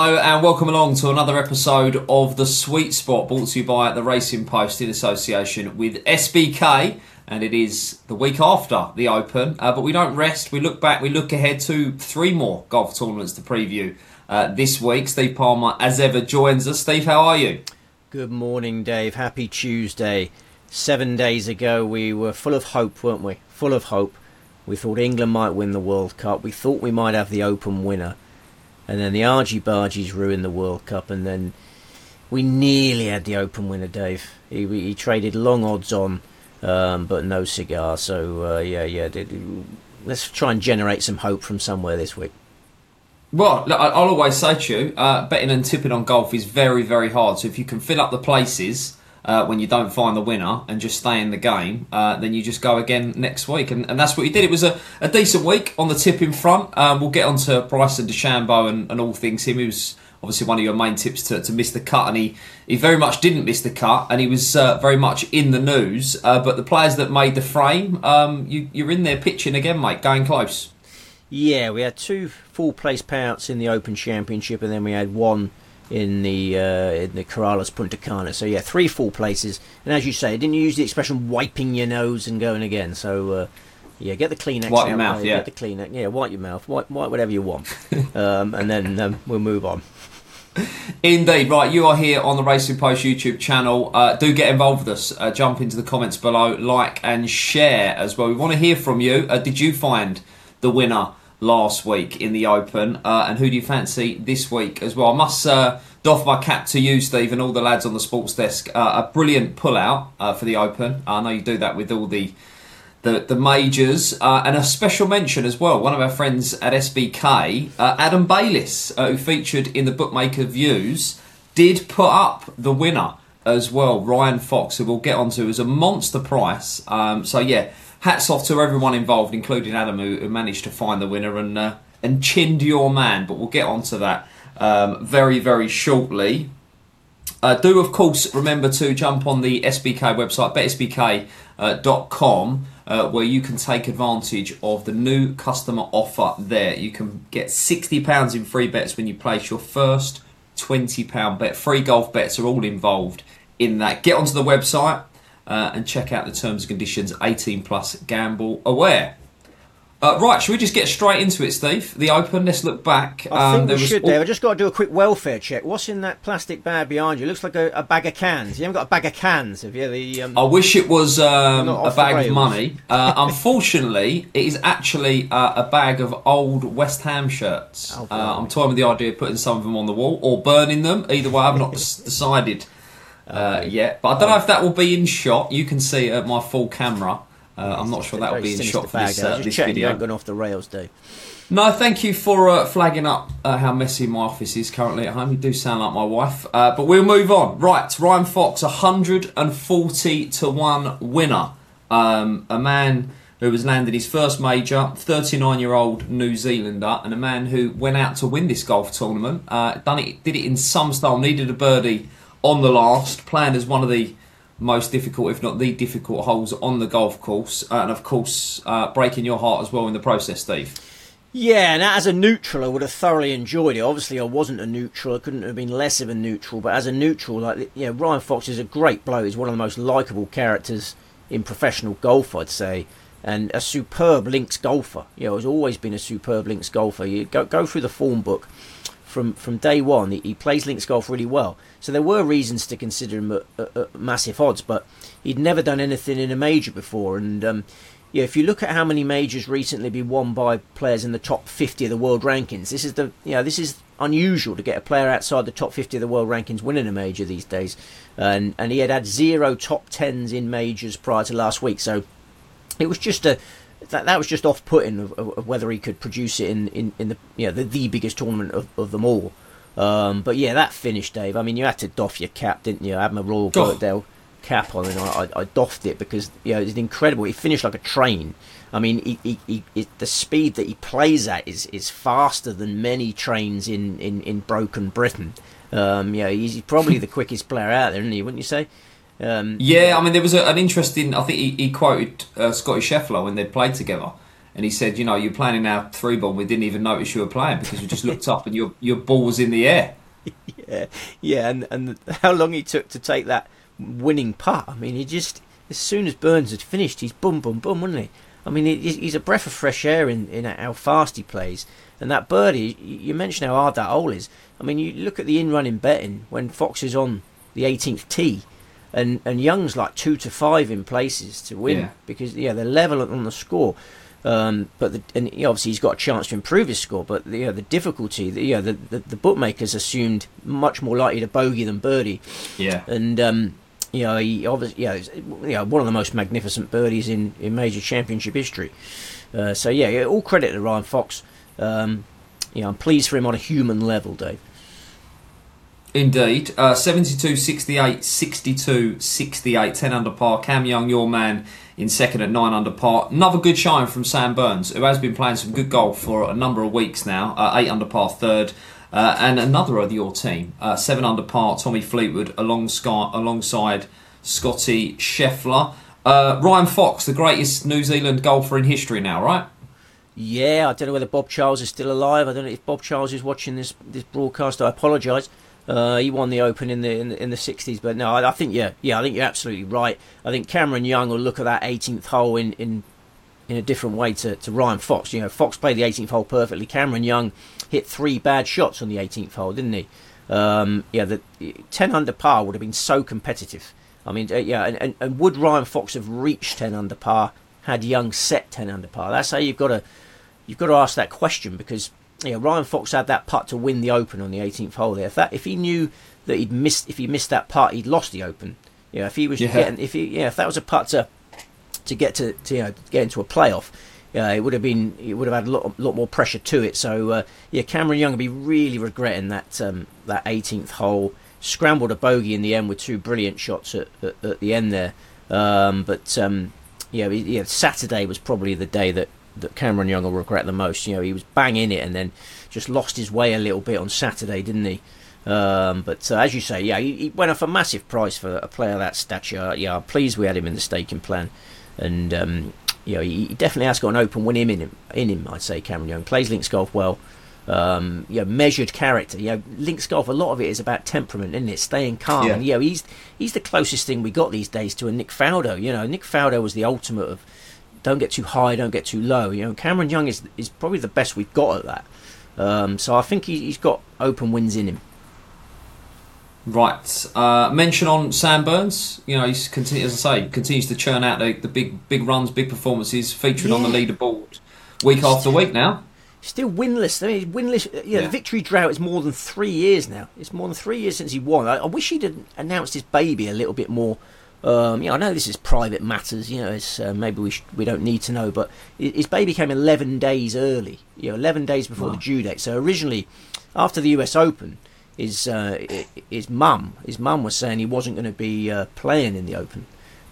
Hello and welcome along to another episode of The Sweet Spot, brought to you by The Racing Post in association with SBK. And it is the week after the Open, but we don't rest. We look back, we look ahead to 3 more golf tournaments to preview this week. Steve Palmer, as ever, joins us. Steve, how are you? Good morning, Dave. Happy Tuesday. 7 days ago, we were full of hope, weren't we? Full of hope. We thought England might win the World Cup. We thought we might have the Open winner. And then the argy-bargies ruined the World Cup. And then we nearly had the Open winner, Dave. He traded long odds on, but no cigar. So, let's try and generate some hope from somewhere this week. Well, look, I'll always say to you, betting and tipping on golf is very, very hard. So if you can fill up the places when you don't find the winner and just stay in the game, then you just go again next week. And that's what he did. It was a decent week on the tipping front. We'll get on to Bryson DeChambeau and all things him. He was obviously one of your main tips to miss the cut, and he very much didn't miss the cut, and he was very much in the news. But the players that made the frame, you're in there pitching again, mate, going close. Yeah, we had 2 full place payouts in the Open Championship, and then we had 1 in the Corrales Punta Cana. So yeah, 3 full places. And as you say, didn't you use the expression wiping your nose and going again? So get the Kleenex. Wipe your mouth, Get the Kleenex. Yeah, wipe your mouth. Wipe whatever you want. And then we'll move on. Indeed. Right, you are here on the Racing Post YouTube channel. Do get involved with us. Jump into the comments below, like and share as well. We want to hear from you. Did you find the winner last week in the Open, and who do you fancy this week as well? I must doff my cap to you, Steve, and all the lads on the sports desk. A brilliant pull-out for the Open. I know you do that with all the majors, and a special mention as well. One of our friends at SBK, Adam Bayliss, who featured in the Bookmaker Views, did put up the winner as well, Ryan Fox, who we'll get onto as a monster price. So yeah, hats off to everyone involved, including Adam, who managed to find the winner and chinned your man. But we'll get onto that very, very shortly. Do, of course, remember to jump on the SBK website, betsbk.com, where you can take advantage of the new customer offer there. You can get £60 in free bets when you place your first £20 bet. Free golf bets are all involved in that. Get onto the website and check out the terms and conditions. 18 plus, gamble aware. Right, should we just get straight into it, Steve? The Open, let's look back. I think we should, Dave. I just got to do a quick welfare check. What's in that plastic bag behind you? It looks like a bag of cans. You haven't got a bag of cans, have you? I wish it was a bag of money. Unfortunately, it is actually a bag of old West Ham shirts. I'm toying with the idea of putting some of them on the wall or burning them. Either way, I've not decided yet. But I don't know if that will be in shot. You can see it at my full camera. I'm not sure that will be in shot for this video. You haven't gone off the rails, Dave. No, thank you for flagging up how messy my office is currently at home. You do sound like my wife. But we'll move on. Right, Ryan Fox, 140 to 1 winner. A man who has landed his first major, 39-year-old New Zealander, and a man who went out to win this golf tournament. Did it in some style, needed a birdie on the last, playing as one of the most difficult, if not the difficult holes on the golf course, and of course breaking your heart as well in the process, Steve. Yeah, and as a neutral I would have thoroughly enjoyed it. Obviously I wasn't a neutral, I couldn't have been less of a neutral, but as a neutral, Ryan Fox is a great bloke. He's one of the most likeable characters in professional golf, I'd say, and a superb links golfer. He's always been a superb links golfer. You go through the form book. From day one, he plays links golf really well. So there were reasons to consider him at massive odds, but he'd never done anything in a major before. And if you look at how many majors recently been won by players in the top 50 of the world rankings, this is unusual to get a player outside the top 50 of the world rankings winning a major these days. And he had 0 top 10s in majors prior to last week. So it was just that was just off-putting of whether he could produce it in the biggest tournament of them all. But yeah, that finish, Dave. I mean, you had to doff your cap, didn't you? I had my Royal Birkdale cap on, and I doffed it because it's incredible. He finished like a train. I mean, the speed that he plays at is faster than many trains in broken Britain. He's probably the quickest player out there, isn't he? Wouldn't you say? I mean, there was an interesting. I think he quoted Scotty Scheffler when they played together, And he said, you know, you're playing in our 3-ball. We didn't even notice you were playing because we just looked up and your ball was in the air. Yeah, and how long he took to take that winning putt. I mean, he just, as soon as Burns had finished, he's boom, boom, boom, wasn't he? I mean, he's a breath of fresh air in how fast he plays. And that birdie, you mentioned how hard that hole is. I mean, you look at the in-run in betting when Fox is on the 18th tee, and Young's like 2 to 5 in places to win because they're level on the score. But obviously he's got a chance to improve his score. But the difficulty, the bookmakers assumed much more likely to bogey than birdie. Yeah, and he obviously one of the most magnificent birdies in major championship history. All credit to Ryan Fox. I'm pleased for him on a human level, Dave. Indeed. 72, 68, 62, 68, 10 under par. Cam Young, your man, in second at 9 under par. Another good showing from Sam Burns, who has been playing some good golf for a number of weeks now. 8 under par, third. And another of your team, 7 under par, Tommy Fleetwood, alongside Scotty Scheffler. Ryan Fox, the greatest New Zealand golfer in history now, right? Yeah, I don't know whether Bob Charles is still alive. I don't know if Bob Charles is watching this broadcast. I apologise. He won the Open in the 60s, but no, I think I think you're absolutely right. I think Cameron Young will look at that 18th hole in a different way to Ryan Fox. Fox played the 18th hole perfectly. Cameron Young hit 3 bad shots on the 18th hole, didn't he? The 10 under par would have been so competitive. I mean, and would Ryan Fox have reached 10 under par had Young set 10 under par? That's how you've got to ask that question, because Ryan Fox had that putt to win the Open on the 18th hole there. If he knew that if he missed that putt, he'd lost the Open. If he was getting, if that was a putt to get get into a playoff, it would have had a lot more pressure to it. So Cameron Young would be really regretting that 18th hole. Scrambled a bogey in the end with 2 brilliant shots at the end there. Saturday was probably the day that Cameron Young will regret the most. He was bang in it and then just lost his way a little bit on Saturday, didn't he? As you say, he went off a massive price for a player of that stature. I'm pleased we had him in the staking plan, and he definitely has got an Open win in him. I'd say Cameron Young plays links golf well. Measured character. Links golf, a lot of it is about temperament, isn't it? Staying calm. Yeah. And he's the closest thing we got these days to a Nick Faldo. Nick Faldo was the ultimate of don't get too high, don't get too low. Cameron Young is probably the best we've got at that. So I think he's got Open wins in him. Right. Mention on Sam Burns. He's continues to churn out the big runs, big performances, featuring on the leaderboard week after week now. Still winless. I mean, he's winless. The victory drought is more than 3 years now. It's more than 3 years since he won. I wish he'd announced his baby a little bit more. I know this is private matters. It's, maybe we don't need to know, but his baby came 11 days early. 11 days before the due date. So originally, after the US Open, his mum was saying he wasn't going to be playing in the Open.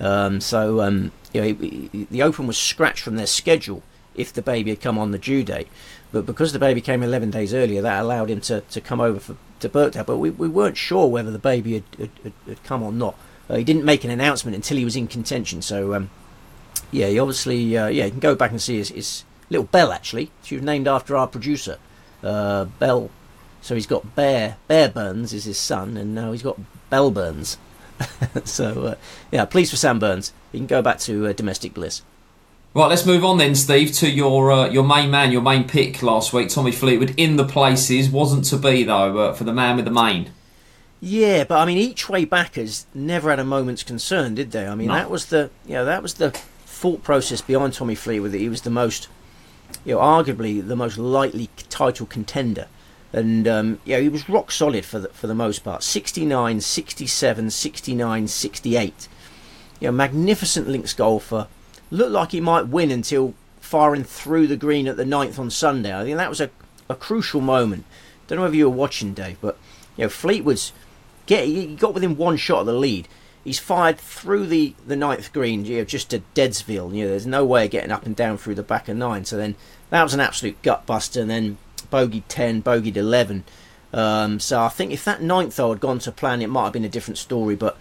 The Open was scratched from their schedule if the baby had come on the due date. But because the baby came 11 days earlier, that allowed him to come over to Birkdale. But we weren't sure whether the baby had come or not. He didn't make an announcement until he was in contention. So, he obviously, you can go back and see his little Belle, actually. She was named after our producer, Belle. So he's got Bear Burns is his son, and now he's got Belle Burns. So, pleased for Sam Burns. He can go back to domestic bliss. Right, let's move on then, Steve, to your main man, your main pick last week, Tommy Fleetwood, in the places. Wasn't to be, though, for the man with the mane. Yeah, but I mean, each way backers never had a moment's concern, did they? I mean, that was the thought process behind Tommy Fleetwood, that he was the most, arguably the most likely title contender. And he was rock solid for the most part. 69, 67, 69, 68. Magnificent links golfer. Looked like he might win until firing through the green at the 9th on Sunday. I think that was a crucial moment. Don't know whether you were watching, Dave, but Fleetwood's he got within 1 shot of the lead. He's fired through the 9th green, just to Deadsville. There's no way of getting up and down through the back of 9. So then that was an absolute gut buster. And then bogeyed 10, bogeyed 11. So I think if that 9th hole had gone to plan, it might have been a different story. But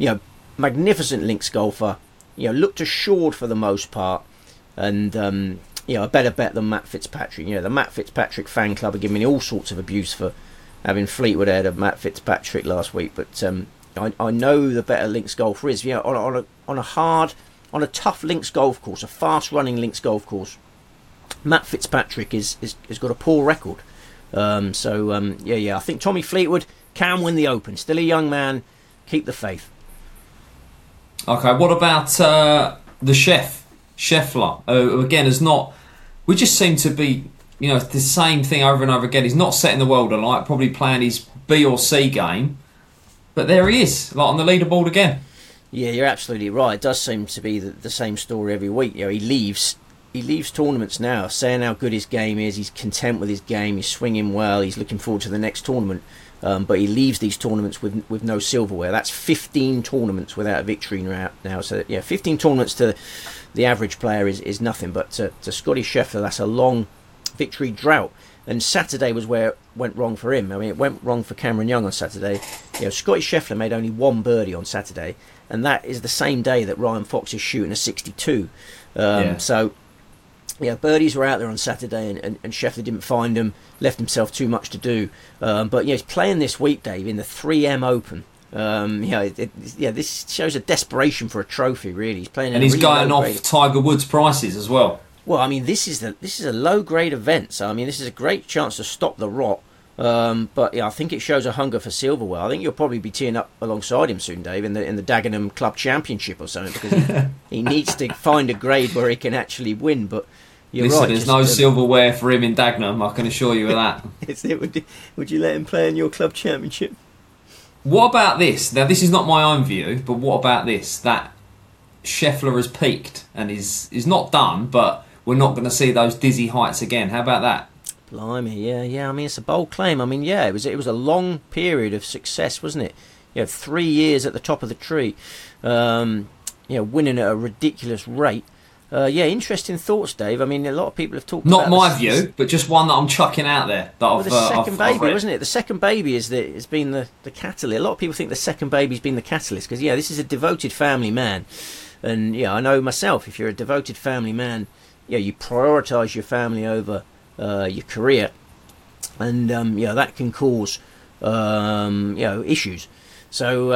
magnificent links golfer. Looked assured for the most part, and a better bet than Matt Fitzpatrick. The Matt Fitzpatrick fan club are giving me all sorts of abuse for having Fleetwood ahead of Matt Fitzpatrick last week, but I know the better links golfer is. On a tough links golf course, a fast running links golf course, Matt Fitzpatrick has got a poor record. I think Tommy Fleetwood can win the Open. Still a young man. Keep the faith. Okay, what about the Scheffler? Again, is not. We just seem to be, the same thing over and over again. He's not setting the world alight. Probably playing his B or C game, but there he is, on the leaderboard again. Yeah, you're absolutely right. It does seem to be the same story every week. He leaves tournaments now, saying how good his game is. He's content with his game. He's swinging well. He's looking forward to the next tournament. But he leaves these tournaments with no silverware. That's 15 tournaments without a victory now. So 15 tournaments to the average player is nothing. But to Scotty Scheffler, that's a long victory drought. And Saturday was where it went wrong for him. I mean, it went wrong for Cameron Young on Saturday. Scotty Scheffler made only one birdie on Saturday, and that is the same day that Ryan Fox is shooting a 62. So birdies were out there on Saturday, and Scheffler didn't find them, left himself too much to do. But he's playing this week, Dave, in the 3M Open. This shows a desperation for a trophy, really. He's playing, and he's really going off Tiger Woods prices as well. Well, I mean, this is a low grade event, so I mean, this is a great chance to stop the rot. But I think it shows a hunger for silverware. I think you'll probably be teeing up alongside him soon, Dave, in the Dagenham Club Championship or something, because he needs to find a grade where he can actually win. But listen, right, there's no silverware for him in Dagenham, I can assure you of that. Would you let him play in your club championship? What about this? Now, this is not my own view, but what about this? That Scheffler has peaked and is not done, but we're not going to see those dizzy heights again. How about that? Blimey, yeah. I mean, it's a bold claim. I mean, it was a long period of success, wasn't it? 3 years at the top of the tree, winning at a ridiculous rate. Interesting thoughts, Dave. I mean, a lot of people have talked about... Not my view, but just one that I'm chucking out there. The second baby, wasn't it? The second baby has been the catalyst. A lot of people think the second baby's been the catalyst, because, this is a devoted family man. And, I know myself, if you're a devoted family man, you prioritise your family over your career. And, that can cause, issues. So,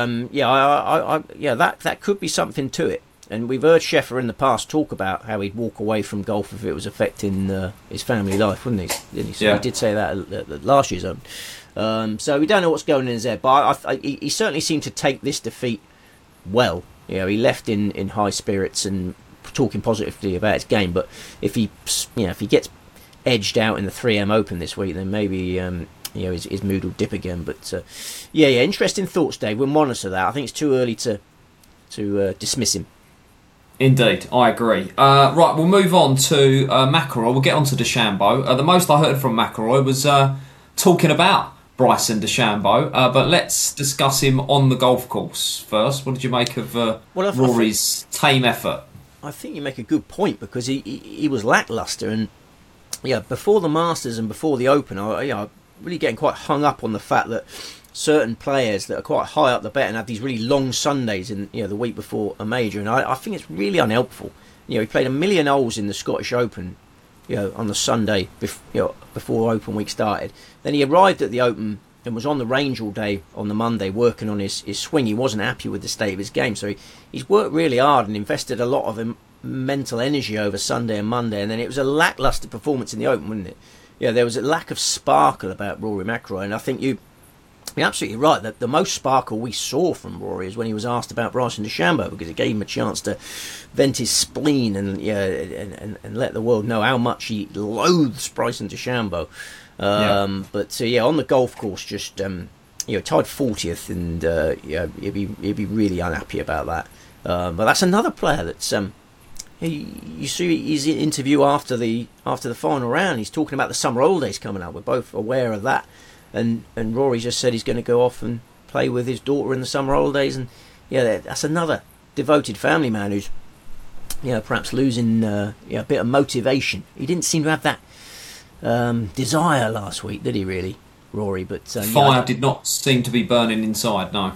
that could be something to it. And we've heard Scheffler in the past talk about how he'd walk away from golf if it was affecting his family life, wouldn't he? So he did say that at last year's Open. So we don't know what's going on in his head, but he certainly seemed to take this defeat well. He left in high spirits and talking positively about his game. But if he gets edged out in the 3M Open this week, then maybe his mood will dip again. But interesting thoughts, Dave. We'll monitor that. I think it's too early to dismiss him. Indeed, I agree. Right, we'll move on to McIlroy. We'll get on to DeChambeau. The most I heard from McIlroy was talking about Bryson DeChambeau, but let's discuss him on the golf course first. What did you make of Rory's tame effort? I think you make a good point, because he was lacklustre, and before the Masters and before the Open, I really getting quite hung up on the fact that certain players that are quite high up the bet and have these really long Sundays in the week before a major, and I think it's really unhelpful. He played 1 million holes in the Scottish Open, on the Sunday before Open week started. Then he arrived at the Open and was on the range all day on the Monday working on his swing. He wasn't happy with the state of his game, so he's worked really hard and invested a lot of mental energy over Sunday and Monday, and then it was a lacklustre performance in the Open, wasn't it? There was a lack of sparkle about Rory McIlroy, and I think you're absolutely right that the most sparkle we saw from Rory is when he was asked about Bryson DeChambeau, because it gave him a chance to vent his spleen and let the world know how much he loathes Bryson DeChambeau. But on the golf course, just tied 40th, and he'd be really unhappy about that. But that's another player that's you see his interview after the final round. He's talking about the summer holidays coming up. We're both aware of that. And Rory just said he's going to go off and play with his daughter in the summer holidays, and that's another devoted family man who's perhaps losing a bit of motivation. He didn't seem to have that desire last week, did he? Really, Rory? But fire did not seem to be burning inside. No.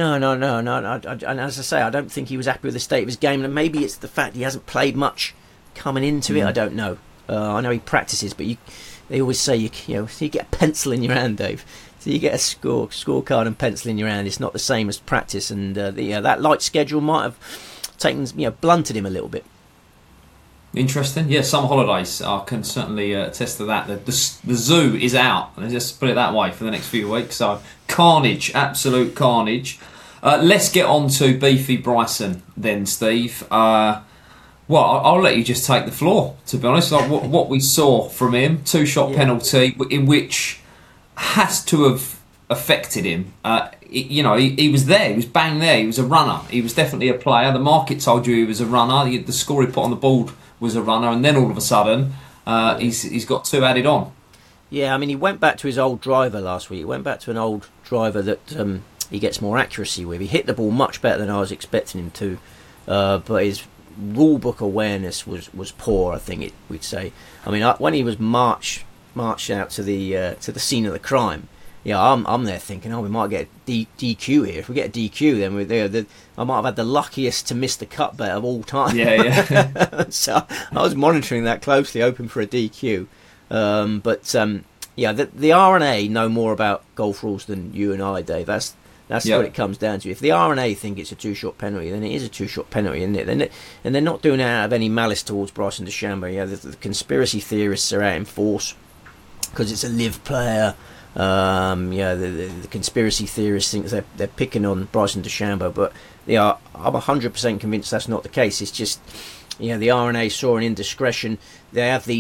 And as I say, I don't think he was happy with the state of his game, and maybe it's the fact he hasn't played much coming into it? I don't know. I know he practices, but they always say you get a pencil in your hand, Dave. So you get a scorecard and pencil in your hand. It's not the same as practice, and that light schedule might have blunted him a little bit. Interesting. Yeah, summer holidays. I can certainly attest to that. The zoo is out. Let's just put it that way for the next few weeks. So carnage, absolute carnage. Let's get on to beefy Bryson then, Steve. Well, I'll let you just take the floor, to be honest. Like what we saw from him, two-shot penalty, in which has to have affected him. He was there. He was bang there. He was a runner. He was definitely a player. The market told you he was a runner. The score he put on the board was a runner, and then all of a sudden, he's got two added on. Yeah, I mean, he went back to his old driver last week. He went back to an old driver that he gets more accuracy with. He hit the ball much better than I was expecting him to, but his rule book awareness was poor, I think we'd say. I mean, when he was marched out to the scene of the crime, I'm there thinking, we might get a DQ here. If we get a DQ, then we're there. I might have had the luckiest to miss the cut bet of all time. Yeah. So I was monitoring that closely, hoping for a DQ. The R&A know more about golf rules than you and I, Dave. That's what it comes down to. If the R&A think it's a two-shot penalty, then it is a two-shot penalty, isn't it? And they're not doing it out of any malice towards Bryson DeChambeau. The conspiracy theorists are out in force because it's a live player. The conspiracy theorists think they're picking on Bryson DeChambeau, but I'm 100% convinced that's not the case. It's just the R&A saw an indiscretion. They have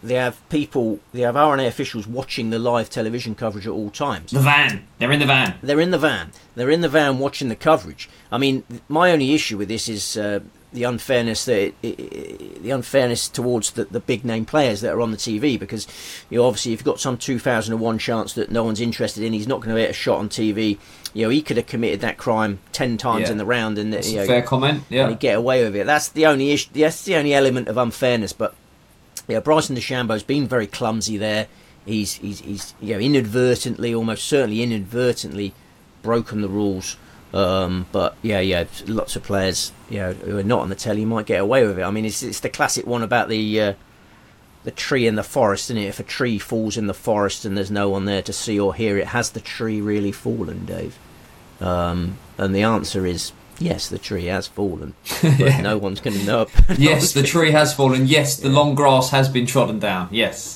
R&A officials watching the live television coverage at all times. They're in the van watching the coverage. I mean, my only issue with this is the unfairness towards the big name players that are on the TV, because obviously if you've got some 2001 chance that no one's interested in, he's not going to hit a shot on TV. He could have committed that crime 10 times in the round, and that's a fair comment. Yeah, and he'd get away with it. That's the only issue. That's the only element of unfairness. But Bryson DeChambeau's been very clumsy there. He's inadvertently, almost certainly inadvertently, broken the rules. But lots of players who are not on the telly might get away with it. I mean, it's the classic one about the tree in the forest, isn't it? If a tree falls in the forest and there's no one there to see or hear it, has the tree really fallen, Dave? And the answer is yes, the tree has fallen, but no one's going to know. Yes, the tree has fallen. Yes, the long grass has been trodden down. Yes.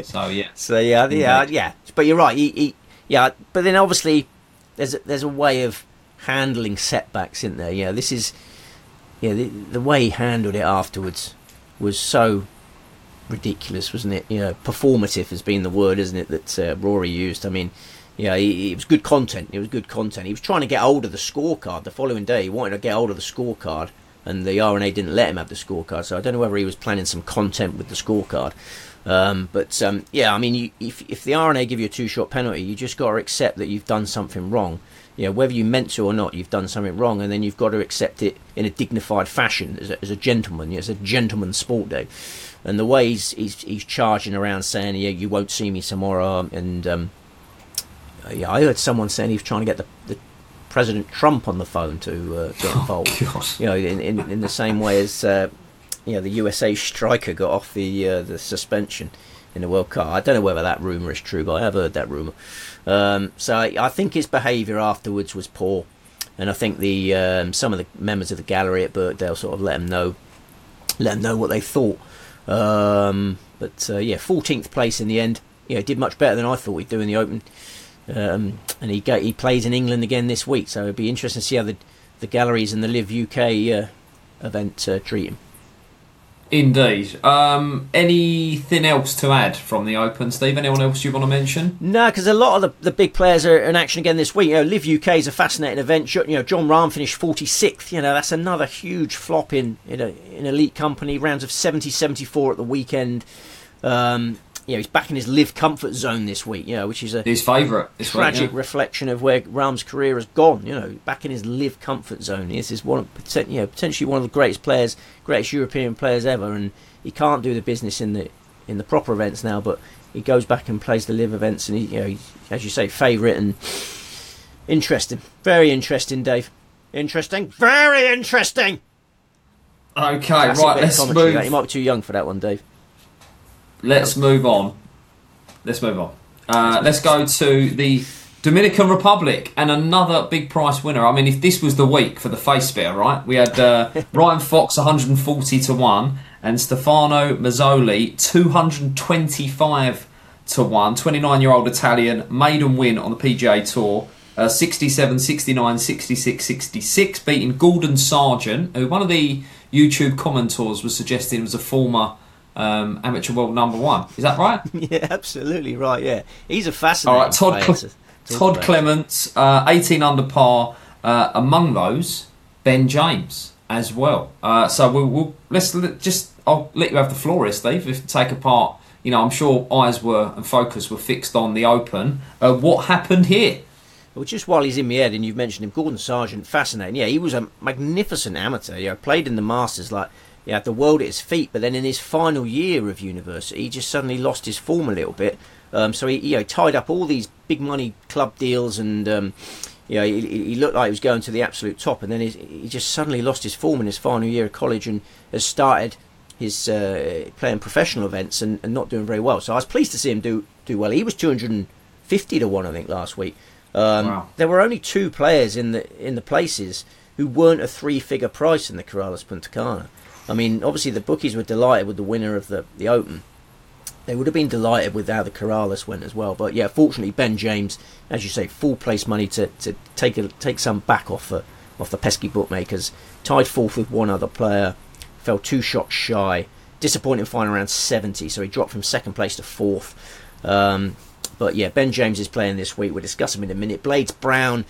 So But you're right. But then obviously there's a way of handling setbacks, isn't there? This is the way he handled it afterwards was so ridiculous, wasn't it? Performative has been the word, isn't it, that Rory used. I mean, it was good content. It was good content. He was trying to get hold of the scorecard the following day. He wanted to get hold of the scorecard, and the R&A didn't let him have the scorecard. So I don't know whether he was planning some content with the scorecard. I mean, if the R&A give you a two-shot penalty, you just got to accept that you've done something wrong. Whether you meant to or not, you've done something wrong, and then you've got to accept it in a dignified fashion as a gentleman. It's a gentleman's sport, Dave. And the way he's charging around saying, you won't see me tomorrow, and I heard someone saying he was trying to get the President Trump on the phone to get involved. In the same way as the USA striker got off the suspension in the World Cup. I don't know whether that rumour is true, but I have heard that rumour. So I think his behaviour afterwards was poor, and I think some of the members of the gallery at Birkdale sort of let him know what they thought. 14th place in the end. Did much better than I thought he'd do in the Open. And he plays in England again this week, so it'd be interesting to see how the galleries and the Live UK event treat him. Indeed. Anything else to add from the Open, Steve? Anyone else you want to mention? No, because a lot of the big players are in action again this week. Live UK is a fascinating event. John Rahm finished 46th. That's another huge flop in elite company. Rounds of 70, 74 at the weekend. He's back in his live comfort zone this week, which is his favourite. Tragic reflection of where Rahm's career has gone. Back in his live comfort zone. This is potentially one of the greatest European players ever, and he can't do the business in the proper events now. But he goes back and plays the live events, and he as you say, favourite and interesting, very interesting, Dave. Interesting, very interesting. Okay, Classic right, bit of let's commentary, move. that. You might be too young for that one, Dave. Let's move on. Let's go to the Dominican Republic and another big price winner. I mean, if this was the week for the face spitter, right? We had Ryan Fox 140 to 1 and Stefano Mazzoli 225 to 1. 29-year-old Italian, maiden win on the PGA Tour. 67, 69, 66, 66, beating Gordon Sargent, who one of the YouTube commenters was suggesting was a former amateur world number one. Is that right? Yeah, absolutely right. Yeah, he's a fascinating player. Todd Clements, 18 under par. Among those, Ben James as well. So I'll let you have the floor here, Steve. If you take apart, I'm sure eyes and focus were fixed on the Open. What happened here? Well, just while he's in my head, and you've mentioned him, Gordon Sargent, fascinating. Yeah, he was a magnificent amateur. Played in the Masters, had the world at his feet. But then in his final year of university, he just suddenly lost his form a little bit. So he tied up all these big money club deals, and he looked like he was going to the absolute top. And then he just suddenly lost his form in his final year of college, and has started his playing professional events and not doing very well. So I was pleased to see him do well. He was 250 to 1, I think, last week. Wow. There were only 2 players in the places who weren't a 3-figure price in the Corrales Punta Cana. I mean, obviously the bookies were delighted with the winner of the Open. They would have been delighted with how the Corrales went as well. But yeah, fortunately Ben James, as you say, full place money to take some back off the pesky bookmakers. Tied 4th with one other player, fell 2 shots shy. Disappointing final around 70, so he dropped from 2nd place to 4th. But yeah, Ben James is playing this week. We'll discuss him in a minute. Blades Brown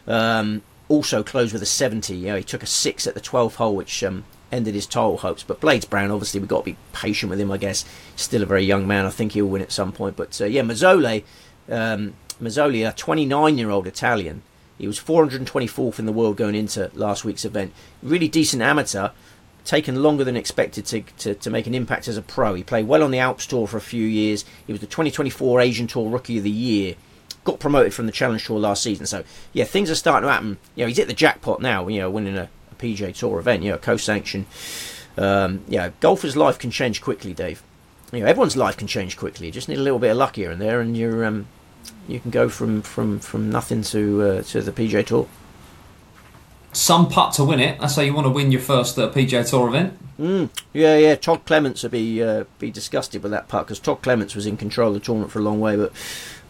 also closed with a 70. He took a 6 at the 12th hole, which ended his title hopes. But Blades Brown, obviously, we've got to be patient with him, I guess. Still a very young man. I think he'll win at some point. But Mazzoli, a 29-year-old Italian. He was 424th in the world going into last week's event. Really decent amateur. Taken longer than expected to make an impact as a pro. He played well on the Alps Tour for a few years. He was the 2024 Asian Tour Rookie of the Year. Got promoted from the Challenge Tour last season. So, yeah, things are starting to happen. He's hit the jackpot now, winning a PGA Tour event, co-sanction. Golfer's life can change quickly, Dave. Everyone's life can change quickly. You just need a little bit of luck here and there, and you can go from nothing to the PGA Tour. Some putt to win it. That's how you want to win your first PGA Tour event. Yeah. Todd Clements would be disgusted with that putt, because Todd Clements was in control of the tournament for a long way, but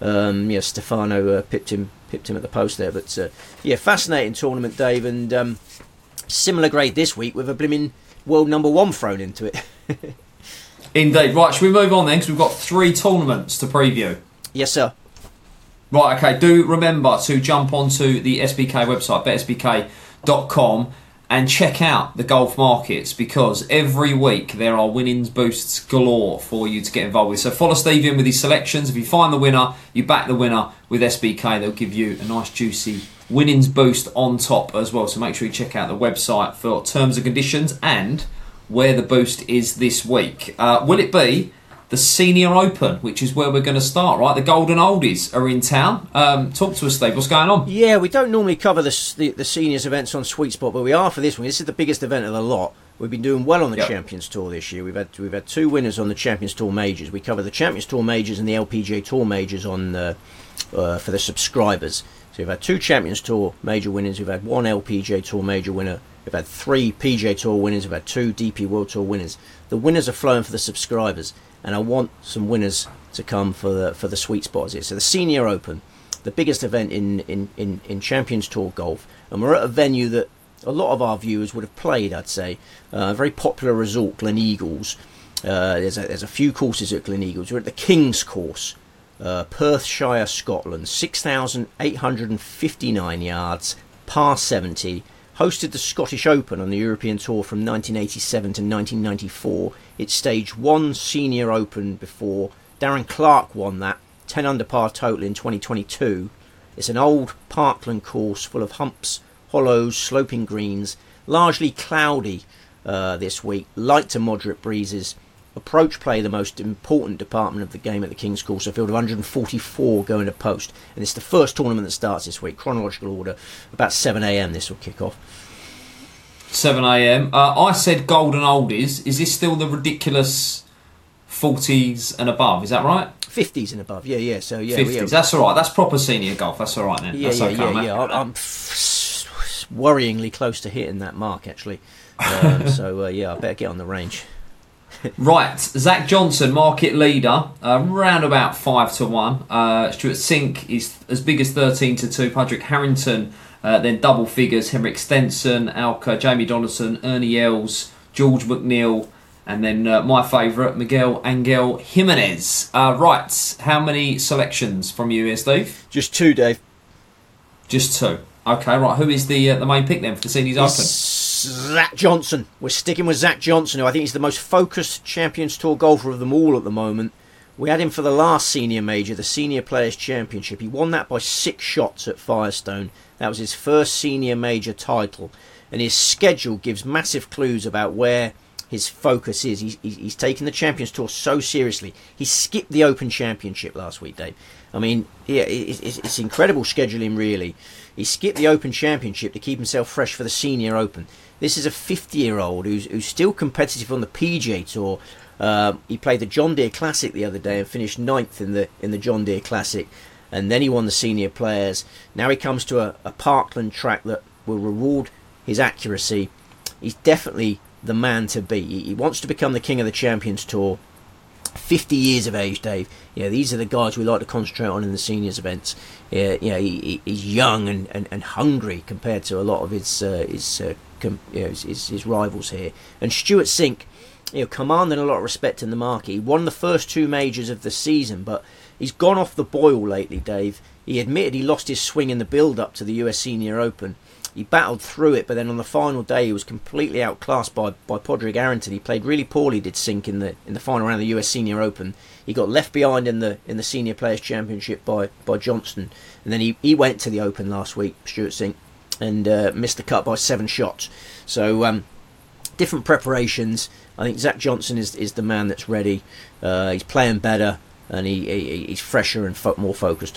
Stefano pipped him at the post there. But fascinating tournament, Dave, and similar grade this week with a blimmin' world number 1 thrown into it. Indeed. Right, should we move on then? Because we've got 3 tournaments to preview. Yes, sir. Right, okay. Do remember to jump onto the SBK website, betsbk.com, and check out the golf markets, because every week there are winnings boosts galore for you to get involved with. So follow Steve in with his selections. If you find the winner, you back the winner with SBK. They'll give you a nice juicy winnings boost on top as well. So make sure you check out the website for terms and conditions and where the boost is this week. Will it be the Senior Open, which is where we're going to start, right? The Golden Oldies are in town. Talk to us, Steve. What's going on? Yeah, we don't normally cover the seniors events on Sweet Spot, but we are for this one. This is the biggest event of the lot. We've been doing well on the Champions Tour this year. We've had 2 winners on the Champions Tour majors. We cover the Champions Tour majors and the LPGA Tour majors on for the subscribers. So we've had 2 Champions Tour major winners. We've had 1 LPGA Tour major winner. We've had 3 PGA Tour winners. We've had 2 DP World Tour winners. The winners are flowing for the subscribers, and I want some winners to come for the sweet spots here. So the Senior Open, the biggest event in Champions Tour golf, and we're at a venue that a lot of our viewers would have played, I'd say. A very popular resort, Glen Eagles. There's a few courses at Glen Eagles. We're at the King's Course, Perthshire, Scotland, 6,859 yards, par 70. Hosted the Scottish Open on the European Tour from 1987 to 1994. It's stage 1 Senior Open before. Darren Clarke won that, 10 under par total in 2022. It's an old parkland course full of humps, hollows, sloping greens, largely cloudy this week, light to moderate breezes. Approach play, the most important department of the game at the King's Course, a field of 144 going to post, and it's the first tournament that starts this week, chronological order. About 7 a.m. this will kick off. 7 a.m. I said golden oldies. Is this still the ridiculous 40s and above? Is that right? 50s and above, yeah. So yeah, 50s. That's all right. That's proper senior golf. That's all right then. Yeah, that's okay, yeah. I'm worryingly close to hitting that mark actually. So I better get on the range. Right, Zach Johnson, market leader, round about 5-1. Stuart Sink is as big as 13-2. Padraig Harrington, then double figures. Henrik Stenson, Alka, Jamie Donaldson, Ernie Els, George McNeil, and then my favourite, Miguel Angel Jimenez. Right, how many selections from you here, Steve? Just 2, Dave. Just 2. Okay, right. Who is the main pick then for the Seniors Open? Zach Johnson. We're sticking with Zach Johnson, who I think is the most focused Champions Tour golfer of them all at the moment. We had him for the last senior major, the Senior Players Championship. He won that by 6 shots at Firestone. That was his first senior major title. And his schedule gives massive clues about where his focus is. He's taken the Champions Tour so seriously. He skipped the Open Championship last week, Dave. I mean, yeah, it's incredible scheduling, really. He skipped the Open Championship to keep himself fresh for the Senior Open. This is a 50-year-old who's still competitive on the PGA Tour. He played the John Deere Classic the other day and finished 9th in the John Deere Classic. And then he won the Senior Players. Now he comes to a Parkland track that will reward his accuracy. He's definitely the man to beat. He wants to become the king of the Champions Tour. 50 years of age, Dave. Yeah, these are the guys we like to concentrate on in the seniors events. Yeah, he's young and hungry compared to a lot of his rivals here. And Stuart Sink, commanding a lot of respect in the market. He won the first 2 majors of the season, but he's gone off the boil lately, Dave. He admitted he lost his swing in the build-up to the US Senior Open. He battled through it, but then on the final day he was completely outclassed by Padraig Harrington. He played really poorly, did Sink, in the final round of the US Senior Open. He got left behind in the Senior Players Championship by Johnston, and then he went to the Open last week, Stuart Sink, and missed the cut by 7 shots. So different preparations. I think Zach Johnson is the man that's ready. He's playing better, and he's fresher and more focused.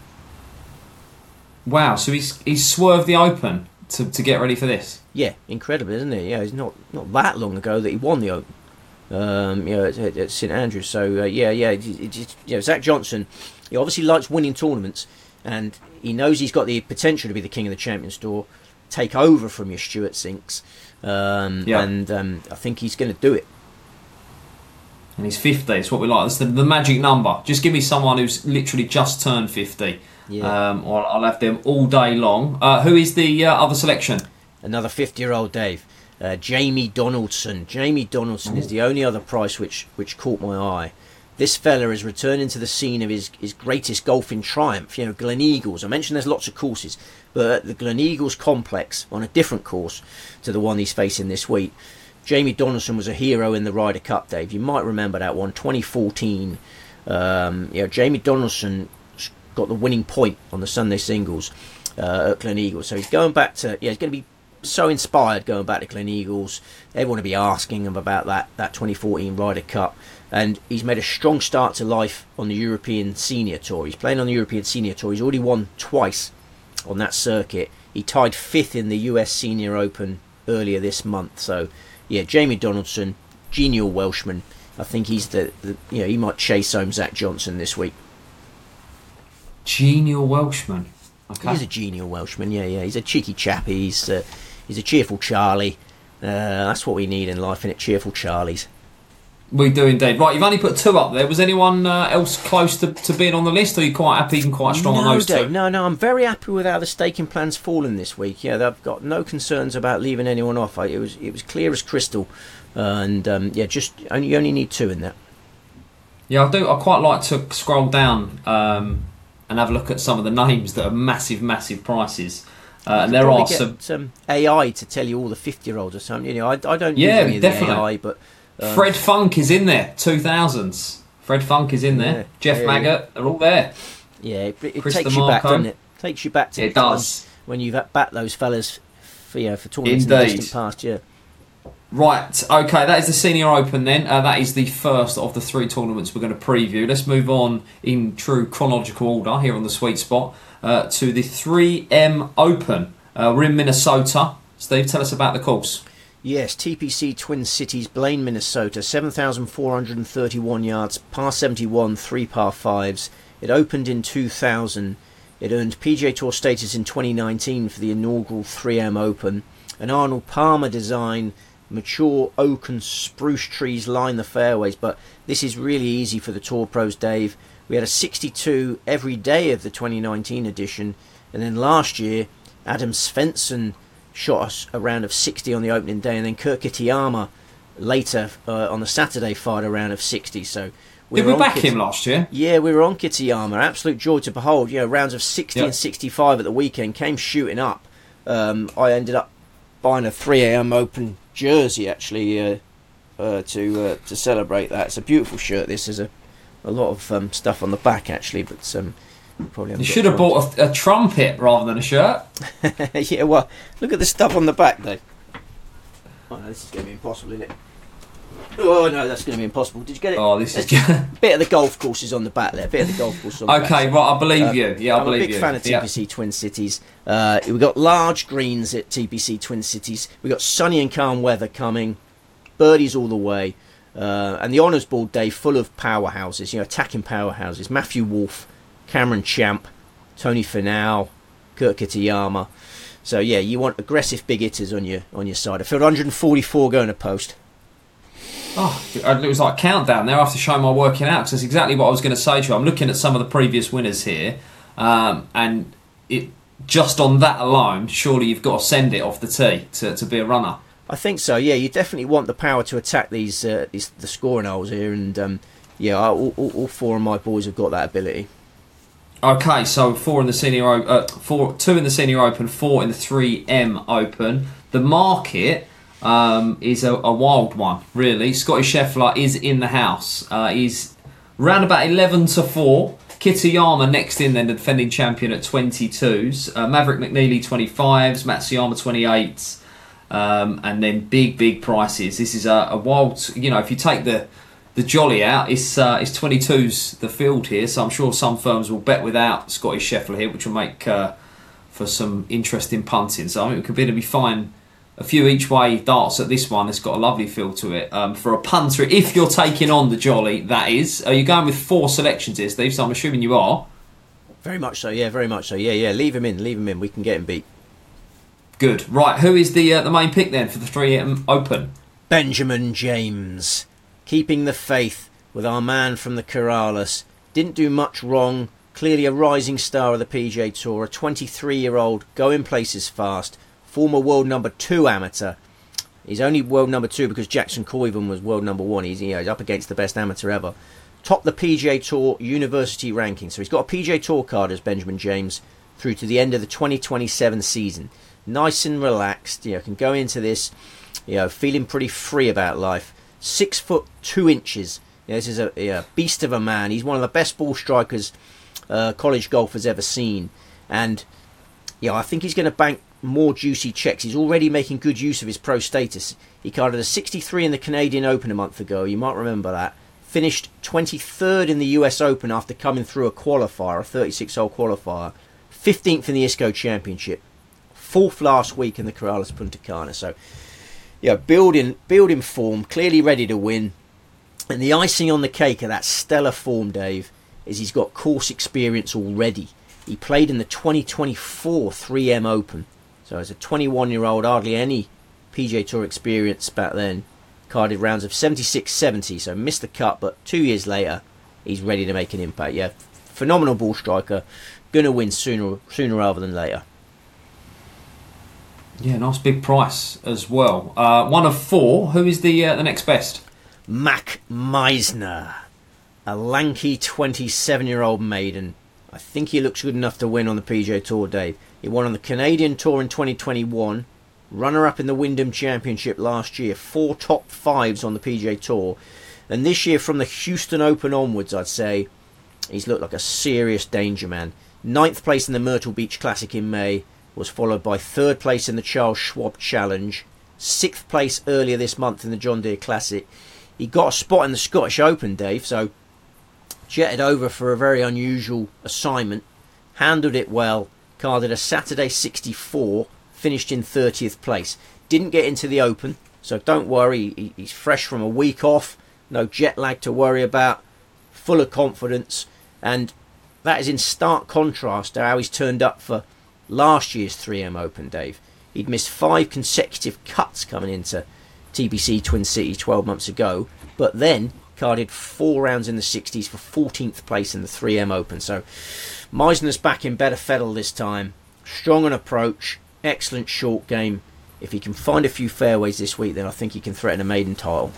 Wow, so he's swerved the Open to get ready for this. Yeah, incredible, isn't it? Yeah, it's not that long ago that he won the Open. At St Andrews. So Zach Johnson, he obviously likes winning tournaments, and he knows he's got the potential to be the king of the Champions Tour, take over from your Stuart Sinks, and I think he's going to do it. And he's 50. It's what we like. That's the magic number. Just give me someone who's literally just turned 50. Yeah. Or I'll have them all day long. Who is the other selection? Another 50-year-old Dave. Jamie Donaldson. Jamie Donaldson is the only other price which caught my eye. This fella is returning to the scene of his greatest golfing triumph. Glen Eagles. I mentioned there's lots of courses, but at the Glen Eagles complex, on a different course to the one he's facing this week, Jamie Donaldson was a hero in the Ryder Cup, Dave. You might remember that one, 2014. Jamie Donaldson got the winning point on the Sunday singles at Glen Eagles. So he's going back to, he's going to be so inspired going back to Glen Eagles. Everyone will be asking him about that 2014 Ryder Cup. And he's made a strong start to life on the European Senior Tour. He's playing on the European Senior Tour. He's already won twice on that circuit. He tied 5th in the US Senior Open earlier this month. So, Jamie Donaldson, genial Welshman. I think he's he might chase home Zach Johnson this week. Genial Welshman. Okay. He's a genial Welshman, yeah. He's a cheeky chap. He's a cheerful Charlie. That's what we need in life, innit? Cheerful Charlies. We do indeed. Right, you've only put 2 up there. Was anyone else close to being on the list, or are you quite happy and quite strong on those Dave, 2? No, I'm very happy with how the staking plan's fallen this week. Yeah, I've got no concerns about leaving anyone off. It was clear as crystal. And you only need 2 in that. Yeah, I do. I quite like to scroll down and have a look at some of the names that are massive prices. And there are some AI to tell you all the 50-year-olds or something. I don't use any of the AI, but Fred Funk is in there. 2000s. Fred Funk is in there. Jeff Maggott, they're all there. Yeah, it takes you back, doesn't it? Takes you back to the time when you've backed those fellas for tournaments in the distant past. Yeah. Right, okay, that is the Senior Open then. That is the first of the 3 tournaments we're going to preview. Let's move on in true chronological order here on the Sweet Spot to the 3M Open. We're in Minnesota. Steve, tell us about the course. Yes, TPC Twin Cities, Blaine, Minnesota, 7,431 yards, par 71, 3 par 5s. It opened in 2000. It earned PGA Tour status in 2019 for the inaugural 3M Open. An Arnold Palmer design, mature oak and spruce trees line the fairways, but this is really easy for the Tour pros, Dave. We had a 62 every day of the 2019 edition, and then last year, Adam Svensson shot us a round of 60 on the opening day, and then Kurt Kitayama later on the Saturday fired a round of 60. So did we back him last year? Yeah, we were on Kitayama. Absolute joy to behold. You know, rounds of 60 and 65 at the weekend came shooting up. I ended up buying a 3am Open jersey actually to celebrate that. It's a beautiful shirt. This is a lot of stuff on the back actually, but probably you should have bought a trumpet rather than a shirt. Yeah, well, look at the stuff on the back, though. Oh no, this is going to be impossible, isn't it? Oh no, that's going to be impossible. Did you get it? Oh, this is bit of the golf courses on the back there. Bit of the golf course on the back. Okay, right, I believe you. Yeah, I believe you. I'm a big fan of TPC Twin Cities. We've got large greens at TPC Twin Cities. We've got sunny and calm weather coming. Birdies all the way. And the Honours Board day full of powerhouses, you know, attacking powerhouses. Matthew Wolff, Cameron Champ, Tony Finau, Kurt Kitayama. So yeah, you want aggressive big hitters on your side. I feel 144 going to post. Oh, it was like a countdown there. I have to show my working out because that's exactly what I was going to say to you. I'm looking at some of the previous winners here, and it just on that alone, surely you've got to send it off the tee to be a runner. I think so. Yeah, you definitely want the power to attack the scoring holes here, and yeah, all four of my boys have got that ability. Okay, so 2 in the Senior Open, 4 in the 3M Open. The market is a wild one, really. Scotty Scheffler is in the house. He's round about 11 to 4. Kitayama next in, then the defending champion at 22s. Maverick McNeely 25s. Matsuyama 28s. And then big prices. This is a wild. You know, if you take the jolly out, it's 22s the field here. So I'm sure some firms will bet without Scotty Scheffler here, which will make for some interesting punting. So I think it could be fine. A few each way darts at this one. It's got a lovely feel to it. For a punter, if you're taking on the jolly, that is. Are you going with 4 selections here, Steve? So I'm assuming you are. Very much so, yeah, very much so. Yeah. Leave him in. We can get him beat. Good. Right, who is the main pick then for the 3M Open? Benjamin James. Keeping the faith with our man from the Corrales. Didn't do much wrong. Clearly a rising star of the PGA Tour. A 23-year-old, going places fast. Former world number 2 amateur. He's only world number 2 because Jackson Coyvan was world number 1. He's up against the best amateur ever. Topped the PGA Tour University ranking. So he's got a PGA Tour card as Benjamin James through to the end of the 2027 season. Nice and relaxed. Can go into this, feeling pretty free about life. 6 foot 2 inches. This is a beast of a man. He's one of the best ball strikers college golf has ever seen. And I think he's going to bank more juicy checks. He's already making good use of his pro status. He carded a 63 in the Canadian Open a month ago. You might remember that. Finished 23rd in the US Open after coming through a qualifier, a 36-hole qualifier. 15th in the ISCO Championship. 4th last week in the Corrales Punta Cana. So, building form, clearly ready to win. And the icing on the cake of that stellar form, Dave, is he's got course experience already. He played in the 2024 3M Open. So as a 21-year-old, hardly any PGA Tour experience back then. Carded rounds of 76-70, so missed the cut, but 2 years later, he's ready to make an impact. Yeah, phenomenal ball striker. Going to win sooner rather than later. Yeah, nice big price as well. 1 of 4. Who is the next best? Mac Meisner, a lanky 27-year-old maiden. I think he looks good enough to win on the PGA Tour, Dave. He won on the Canadian Tour in 2021, runner-up in the Wyndham Championship last year, 4 top 5s on the PGA Tour. And this year, from the Houston Open onwards, I'd say, he's looked like a serious danger man. 9th place in the Myrtle Beach Classic in May, was followed by 3rd place in the Charles Schwab Challenge, 6th place earlier this month in the John Deere Classic. He got a spot in the Scottish Open, Dave, so jetted over for a very unusual assignment, handled it well, carded a Saturday 64, finished in 30th place. Didn't get into the Open, so don't worry. He's fresh from a week off, no jet lag to worry about, full of confidence, and that is in stark contrast to how he's turned up for last year's 3M Open, Dave. He'd missed 5 consecutive cuts coming into TPC Twin City 12 months ago, but then carded 4 rounds in the 60s for 14th place in the 3M Open. So Meisner's back in better fettle this time. Strong on approach, excellent short game. If he can find a few fairways this week, then I think he can threaten a maiden title.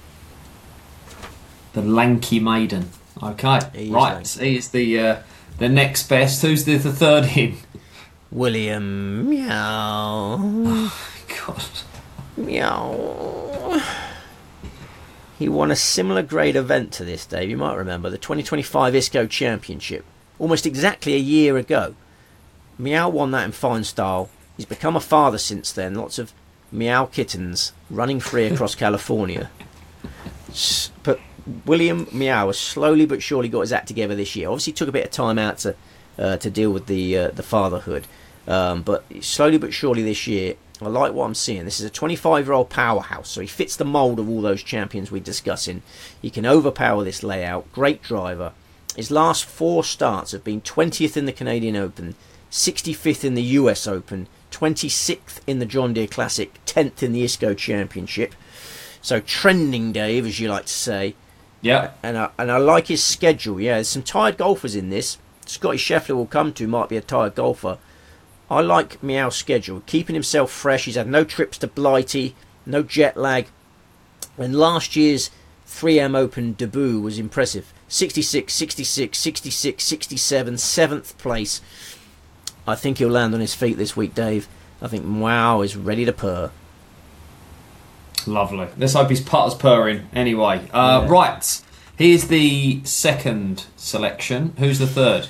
The lanky maiden. Okay, right. He's the next best. Who's the third in? William Meow. Oh, God. Meow. He won a similar grade event to this, Dave. You might remember the 2025 ISCO Championship, almost exactly a year ago. Meow won that in fine style. He's become a father since then. Lots of meow kittens running free across California. But William Meow has slowly but surely got his act together this year. Obviously, took a bit of time out to deal with the fatherhood, but slowly but surely this year, I like what I'm seeing. This is a 25-year-old powerhouse, so he fits the mould of all those champions we're discussing. He can overpower this layout. Great driver. His last 4 starts have been 20th in the Canadian Open, 65th in the US Open, 26th in the John Deere Classic, 10th in the ISCO Championship. So trending, Dave, as you like to say. Yeah. And I like his schedule. Yeah, there's some tired golfers in this. Scotty Scheffler will come to, might be a tired golfer. I like Meow's schedule, keeping himself fresh. He's had no trips to Blighty, no jet lag. And last year's 3M Open debut was impressive. 66, 66, 66, 67, 7th place. I think he'll land on his feet this week, Dave. I think Meow is ready to purr. Lovely. Let's hope his putter's purring anyway. Right. Here's the second selection. Who's the third?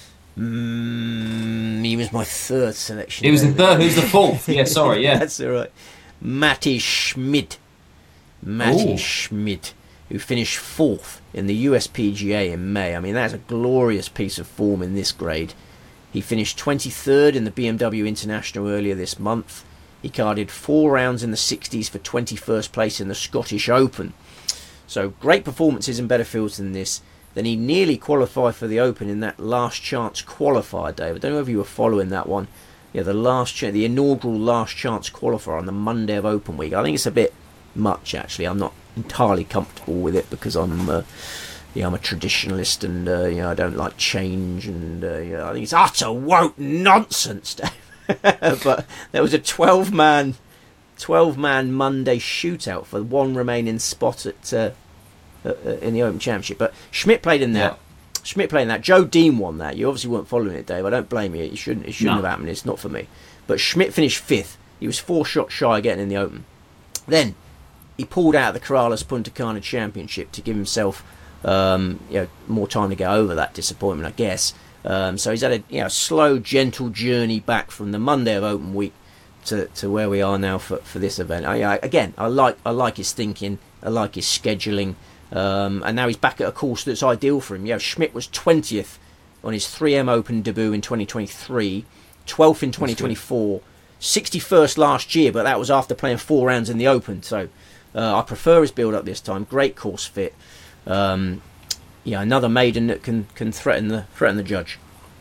He was my third selection. He was the third. Who's the fourth? Yeah, sorry, yeah. That's all right. Matti Schmid. Matti Schmid, who finished 4th in the USPGA in May. I mean, that's a glorious piece of form in this grade. He finished 23rd in the BMW International earlier this month. He carded 4 rounds in the 60s for 21st place in the Scottish Open. So great performances in better fields than this. Then he nearly qualified for the Open in that last chance qualifier, Dave. I don't know if you were following that one. Yeah, the inaugural last chance qualifier on the Monday of Open week. I think it's a bit much, actually. I'm not entirely comfortable with it because I'm a traditionalist and I don't like change, and I think it's utter woke nonsense, Dave. But there was a 12-man Monday shootout for one remaining spot at in the Open Championship. But Schmidt played in that. Yeah. Schmidt played in that. Joe Dean won that. You obviously weren't following it, Dave. I don't blame you. It shouldn't have happened. It's not for me. But Schmidt finished 5th. He was 4 shots shy of getting in the Open. Then he pulled out the Corrales Punta Cana Championship to give himself more time to get over that disappointment, I guess. So he's had a slow, gentle journey back from the Monday of Open week to where we are now for this event. I like his thinking. I like his scheduling. And now he's back at a course that's ideal for him. Schmidt was 20th on his 3M Open debut in 2023, 12th in 2024, 61st last year, but that was after playing 4 rounds in the Open. So I prefer his build-up this time. Great course fit. Another maiden that can threaten the judge.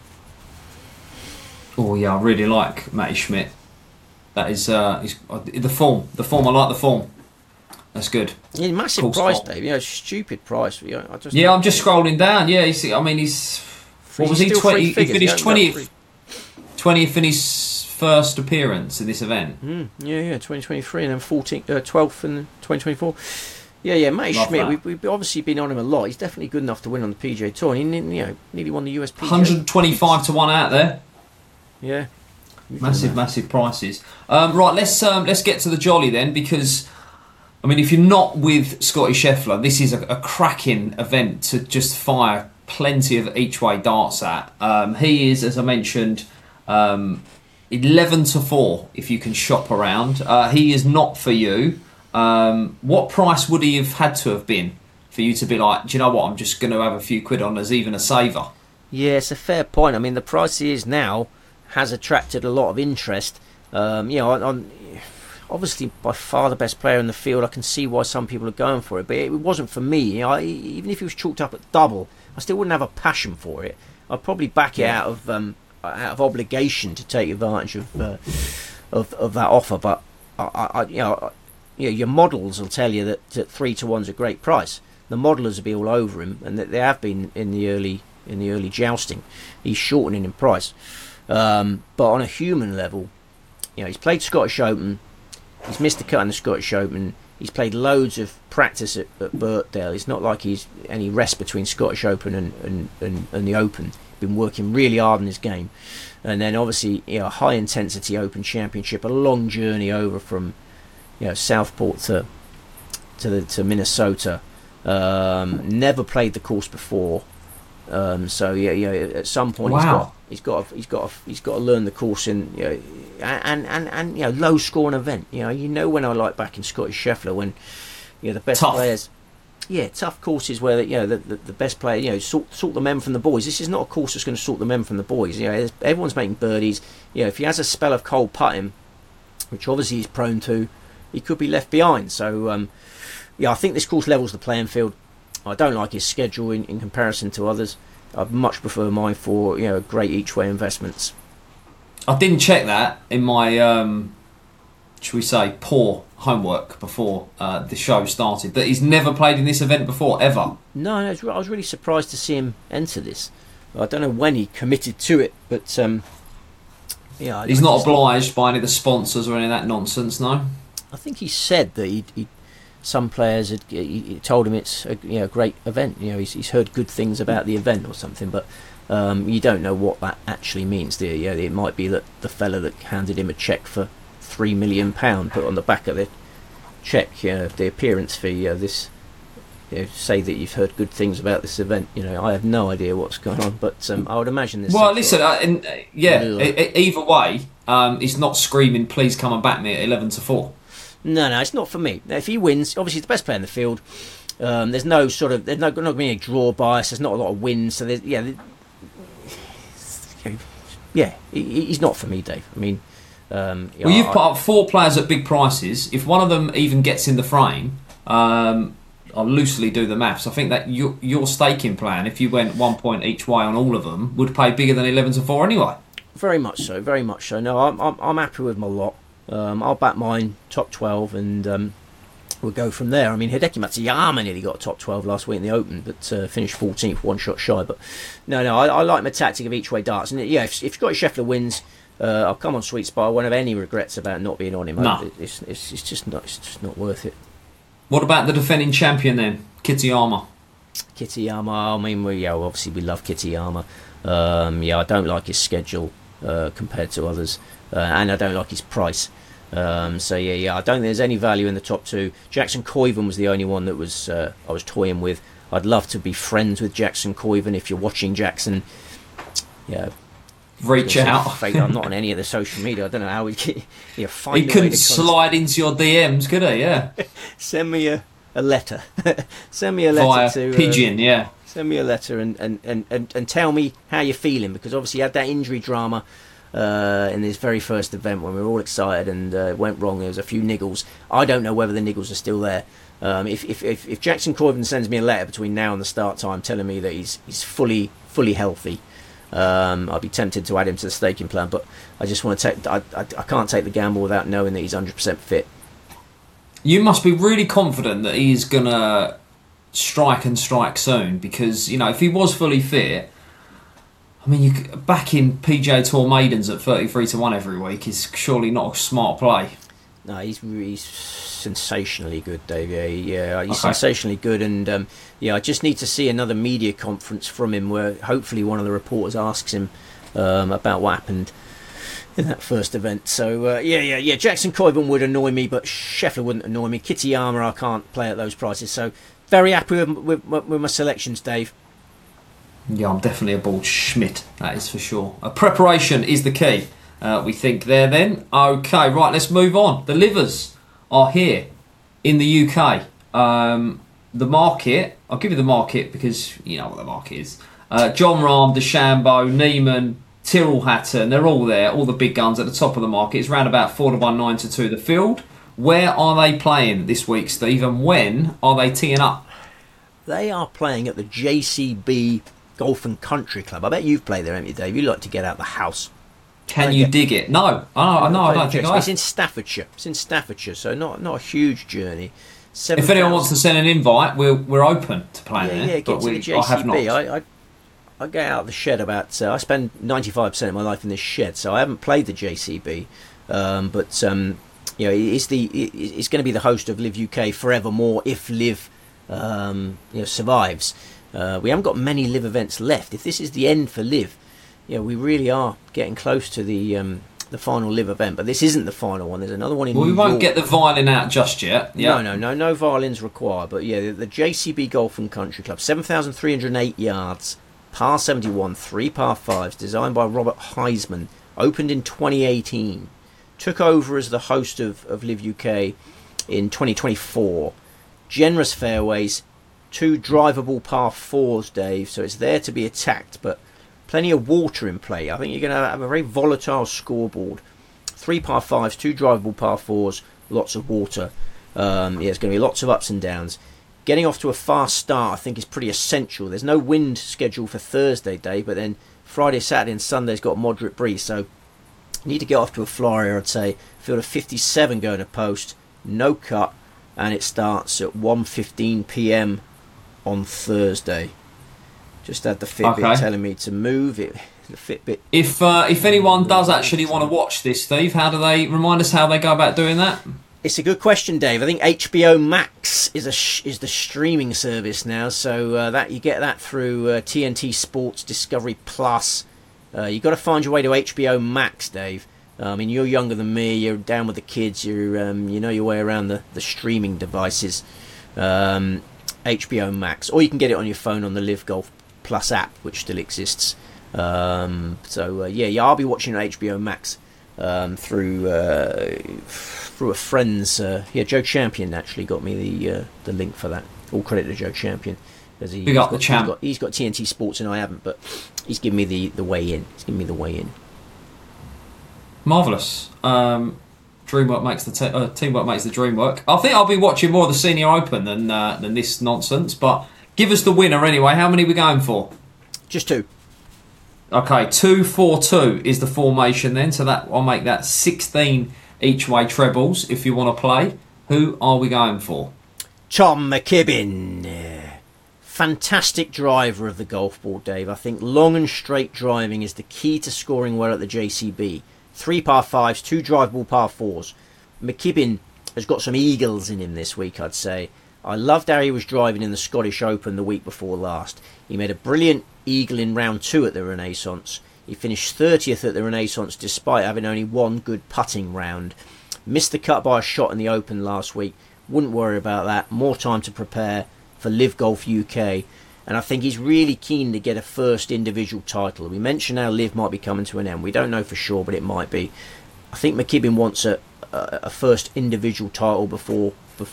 Oh yeah, I really like Matty Schmidt. That is the form. I like the form. That's good. Yeah, massive price, Dave. Stupid price. I'm just scrolling down. Yeah, he's. What was he? 20. He finished 20th in his first appearance in this event. 2023, and then 12th in 2024. Yeah, Matty Schmidt. We've obviously been on him a lot. He's definitely good enough to win on the PGA Tour. He nearly won the US PGA. 125 to 1 out there. Yeah, massive prices. Right, let's get to the jolly then, because if you're not with Scotty Scheffler, this is a cracking event to just fire plenty of each way darts at. He is, as I mentioned, 11 to 4 if you can shop around. He is not for you. What price would he have had to have been for you to be like, do you know what, I'm just going to have a few quid on as even a saver? Yeah, it's a fair point. The price he is now has attracted a lot of interest. On obviously by far the best player in the field. I can see why some people are going for it, but it wasn't for me. Even if he was chalked up at double, I still wouldn't have a passion for it. I'd probably back it out of obligation to take advantage of that offer. But your models will tell you that 3-1's a great price. The modelers will be all over him, and that they have been in the early jousting. He's shortening in price, but on a human level, he's played Scottish Open. He's missed the cut in the Scottish Open. He's played loads of practice at Birkdale. It's not like he's any rest between Scottish Open and the Open. Been working really hard in his game, and then obviously a high intensity Open Championship, a long journey over from Southport to Minnesota. Never played the course before, so at some point he's got to learn the course in and low scoring event. When I like back in Scottish Scheffler when the best players. Yeah, tough courses where the best player sort the men from the boys. This is not a course that's going to sort the men from the boys. Everyone's making birdies. If he has a spell of cold putting, which obviously he's prone to, he could be left behind. So I think this course levels the playing field. I don't like his schedule in comparison to others. I'd much prefer mine for great each way investments. I didn't check that in my should we say poor homework before the show started, that he's never played in this event before ever. No, I was really surprised to see him enter this. I don't know when he committed to it, but he's not obliged by any of the sponsors or any of that nonsense. No, I think he said that some players had told him it's a great event. He's heard good things about the event or something, but you don't know what that actually means, do you? It might be that the fella that handed him a cheque for £3 million put on the back of the cheque, the appearance fee. Say that you've heard good things about this event. I have no idea what's going on, but I would imagine this. Well, listen, either way, it's not screaming, "Please come and back me at 11-4." No, it's not for me. If he wins, obviously he's the best player in the field. There's not going to be any draw bias. There's not a lot of wins, so he's not for me, Dave. I mean. You've put up 4 players at big prices. If one of them even gets in the frame, I'll loosely do the maths. I think that your staking plan, if you went 1 point each way on all of them, would pay bigger than 11-4 anyway. Very much so. Very much so. No, I'm happy with my lot. I'll back mine top 12, and we'll go from there. I mean, Hideki Matsuyama nearly got a top 12 last week in the Open, but finished 14th, one shot shy. But no, I like my tactic of each way darts. And if Scottie Scheffler wins, I'll come on Sweet Spot. I won't have any regrets about not being on him. No. It's just not worth it. What about the defending champion then, Kitayama? Kitayama, I mean, obviously we love Kitayama. I don't like his schedule compared to others, and I don't like his price. I don't think there's any value in the top 2. Jackson Koiven was the only one that was I was toying with. I'd love to be friends with Jackson Koiven. If you're watching, Jackson, reach out. I'm not on any of the social media. I don't know how we get. Find he couldn't slide into your DMs, could he? Yeah. Send me a letter. Send me a letter via to pigeon. Send me a letter and tell me how you're feeling, because obviously you had that injury drama in his very first event when we were all excited and it went wrong. There was a few niggles. I don't know whether the niggles are still there. If Jackson Koiven sends me a letter between now and the start time telling me that he's fully healthy, I'd be tempted to add him to the staking plan, but I just want to take. I can't take the gamble without knowing that he's 100% fit. You must be really confident that he's gonna strike soon, because if he was fully fit, I mean, backing PGA Tour maidens at 33-1 every week is surely not a smart play. No, he's sensationally good, Dave. He's sensationally good, and I just need to see another media conference from him where hopefully one of the reporters asks him about what happened in that first event. So Jackson Koiven would annoy me, but Scheffler wouldn't annoy me. Kitayama I can't play at those prices, so very happy with my selections, Dave. Yeah, I'm definitely aboard Schmidt, that is for sure. Preparation is the key, we think there then. Okay, right, let's move on. The livers are here in the UK. The market, I'll give you the market because you know what the market is. Jon Rahm, DeChambeau, Neiman, Tyrrell Hatton, they're all there, all the big guns at the top of the market. It's around about 4-1, 9-2 the field. Where are they playing this week, Steve, and when are they teeing up? They are playing at the JCB Golf and Country Club. I bet you've played there, haven't you, Dave? You like to get out of the house. Can you dig it? No, I don't think I have. It's in Staffordshire. It's in Staffordshire, so not a huge journey. If anyone wants to send an invite, we're open to playing there. Yeah, get to the JCB. I have not. I get out of the shed about. I spend 95% of my life in this shed, so I haven't played the JCB. But it's going to be the host of Live UK forevermore if Live survives. We haven't got many Live events left. If this is the end for Live, we really are getting close to the final Live event. But this isn't the final one. There's another one in New York. We won't get the violin out just yet. Yeah. No violins required. But the JCB Golf and Country Club, 7,308 yards, par 71, 3 par 5s, designed by Robert Heisman, opened in 2018, took over as the host of Live UK in 2024. Generous fairways, 2 drivable par 4s, Dave, so it's there to be attacked, but plenty of water in play. I think you're going to have a very volatile scoreboard. 3 par 5s, 2 drivable par 4s, lots of water. There's going to be lots of ups and downs. Getting off to a fast start, I think, is pretty essential. There's no wind scheduled for Thursday, Dave, but then Friday, Saturday and Sunday's got moderate breeze, so you need to get off to a flyer, I'd say. Field of 57 going to post, no cut, and it starts at 1:15 p.m. on Thursday. Just had the Fitbit telling me to move it. The Fitbit. If anyone does actually want to watch this, Steve, how do they remind us how they go about doing that? It's a good question, Dave. I think HBO Max is the streaming service now, so that you get that through TNT Sports Discovery Plus. You've got to find your way to HBO Max, Dave. I mean, you're younger than me. You're down with the kids. You know your way around the streaming devices. HBO Max, or you can get it on your phone on the Live Golf Plus app, which still exists. I'll be watching HBO Max through a friend's. Joe Champion actually got me the link for that. All credit to Joe Champion. He's got TNT Sports and I haven't, but he's given me the way in. Marvellous. Teamwork makes the dream work. I think I'll be watching more of the Senior Open than this nonsense. But give us the winner anyway. How many are we going for? Just 2. Okay, 2-4-2 is the formation then. So that I'll make that 16 each way trebles. If you want to play, who are we going for? Tom McKibbin. Fantastic driver of the golf ball, Dave. I think long and straight driving is the key to scoring well at the JCB. 3 par 5s, 2 drivable par 4s. McKibbin has got some eagles in him this week, I'd say. I loved how he was driving in the Scottish Open the week before last. He made a brilliant eagle in round 2 at the Renaissance. He finished 30th at the Renaissance despite having only one good putting round. Missed the cut by a shot in the Open last week. Wouldn't worry about that. More time to prepare for Live Golf UK. And I think he's really keen to get a first individual title. We mentioned how Live might be coming to an end. We don't know for sure, but it might be. I think McKibbin wants a first individual title before